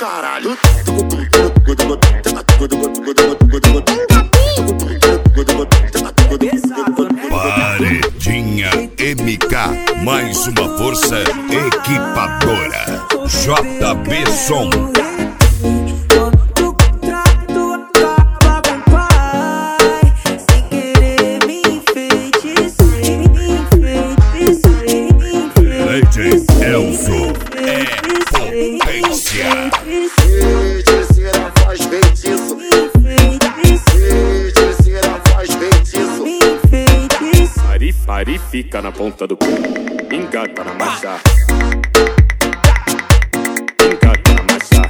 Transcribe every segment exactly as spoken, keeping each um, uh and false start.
caralho. Paredinha M K, mais uma força equipadora. J B Som. Elzo é potência. Feiticeira faz feitiço. Feiticeira faz feitiço. Pari, pari, fica na ponta do cu. Engata na marcha. Engata na marcha.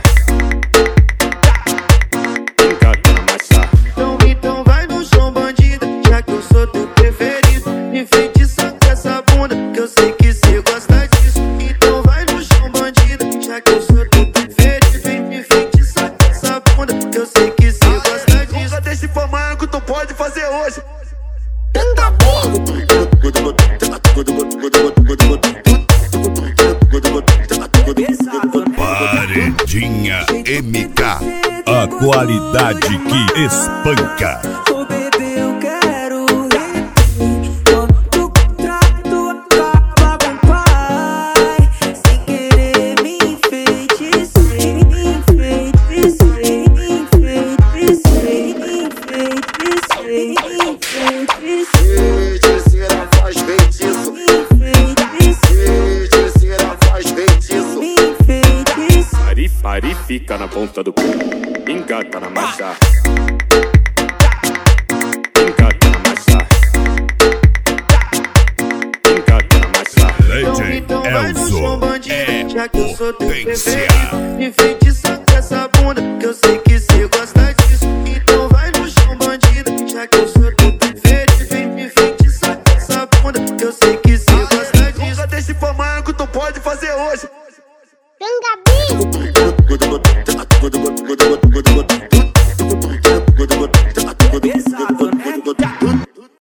Engata na marcha. Então, então vai no chão, bandida, já que eu sou teu preferido. Me feitiça com essa bunda, que eu sei que cê gosta disso. Então vai no chão, bandida, já que eu sou teu preferido. Vem me feitiça com essa bunda, que eu sei que cê gosta disso. Nunca deixe pra amanhã que tu pode fazer hoje. Eita porra! Paredinha M K, a qualidade que espanca. Ô bebê, eu quero quando o contrato acaba com pai. Sem querer me enfeitiçei, me enfeitiçei, me enfeitiçei, me enfeitiçei, me enfeitiçei. Feiticeira faz feitiço. Feiticeira faz feitiço. Pari, pari, fica na ponta do cu. Engata na marcha. Engata na marcha. Engata na marcha. Então vai no chão, Elzo bandida, é já que eu sou teu potência. preferido. Me feitiça com essa bunda, que eu sei que cê gosta disso. Então vai no chão, bandida, já que eu sou teu preferido. Vem me feitiça com essa bunda, que eu sei que cê gosta disso. Nunca deixe pra amanhã que tu pode fazer hoje. Tem Gabi.